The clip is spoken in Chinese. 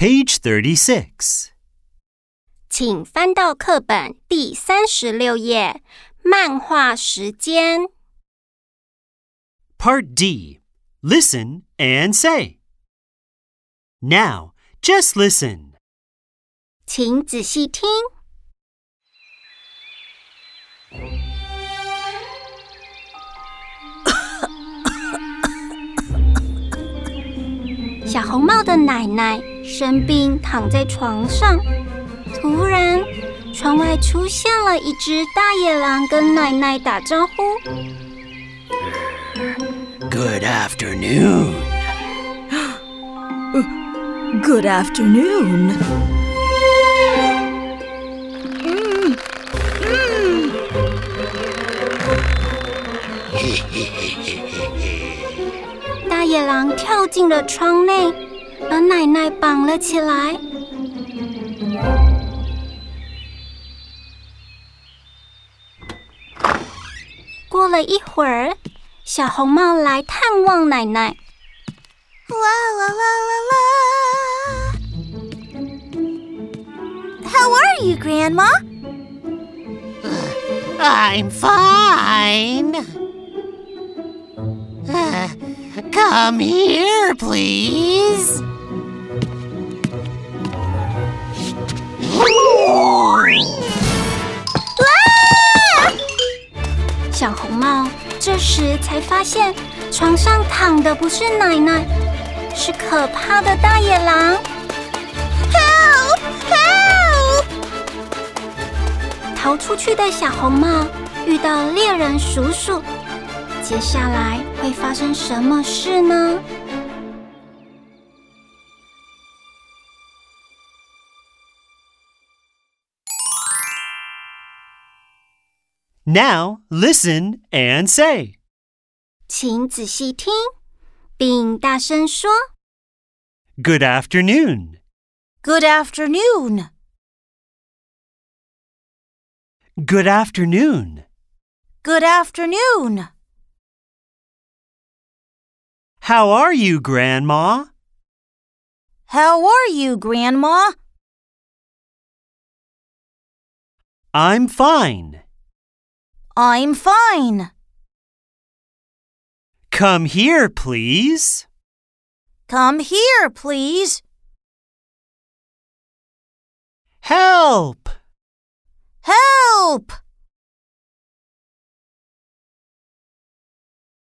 Page 36. 请翻到课本第36页，漫画时间。 Part D. Listen and say. Now, just listen. 请仔细听。小红帽的奶奶生病躺在床上，突然窗外出现了一只大野狼，跟奶奶打招呼。 Good afternoon. Good afternoon. Mm. 大野狼跳进了窗内，把奶奶绑了起来。过了一会儿，小红帽来探望奶奶。 啦啦啦啦啦 How are you, Grandma? I'm fine. Come here, please. 小红帽这时才发现，床上躺的不是奶奶，是可怕的大野狼。 Help! Help! 逃出去的小红帽遇到猎人叔叔，接下来会发生什么事呢 ？Now, listen and say. 请仔细听，并大声说。 Good afternoon. Good afternoon. Good afternoon. Good afternoon. How are you, Grandma? How are you, Grandma? I'm fine. I'm fine. Come here, please. Come here, please. Help! Help!